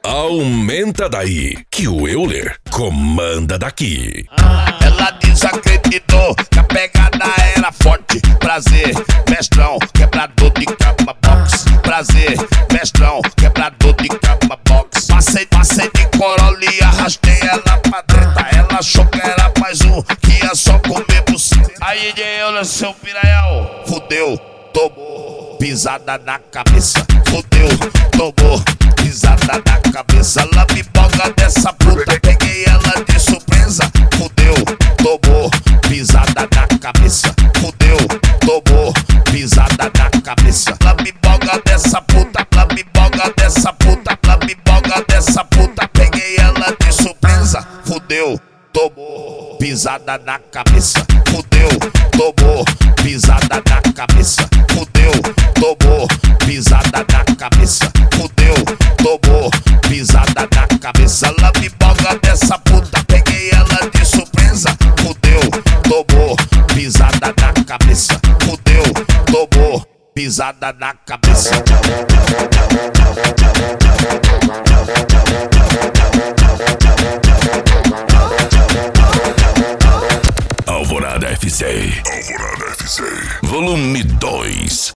Aumenta daí, que o Euler comanda daqui. Ela desacreditou que a pegada era forte. Prazer, mestrão, quebrador de cama box. Prazer, mestrão, quebrador de cama box. Passei de Corolla e arrastei ela pra treta. Ela achou que era mais um, que ia só comer buceta. Aí Euler, seu piranhão, fudeu, tomou pisada na cabeça. Fudeu, tomou pisada na cabeça. Lambiboga dessa puta, peguei ela de surpresa. Fudeu, tomou pisada na cabeça. Fudeu, tomou pisada na cabeça. Lambiboga dessa puta, lambiboga dessa puta, lambiboga dessa puta, peguei ela de surpresa. Fudeu, tomou pisada na cabeça. Fudeu, tomou pisada na cabeça. Fudeu, tomou pisada na cabeça. Fudeu, tomou pisada na cabeça. Lambiboga dessa puta, peguei ela de surpresa. Fudeu, tomou pisada na cabeça. Fudeu, tomou pisada na cabeça. Alvorada FC. Volume 2.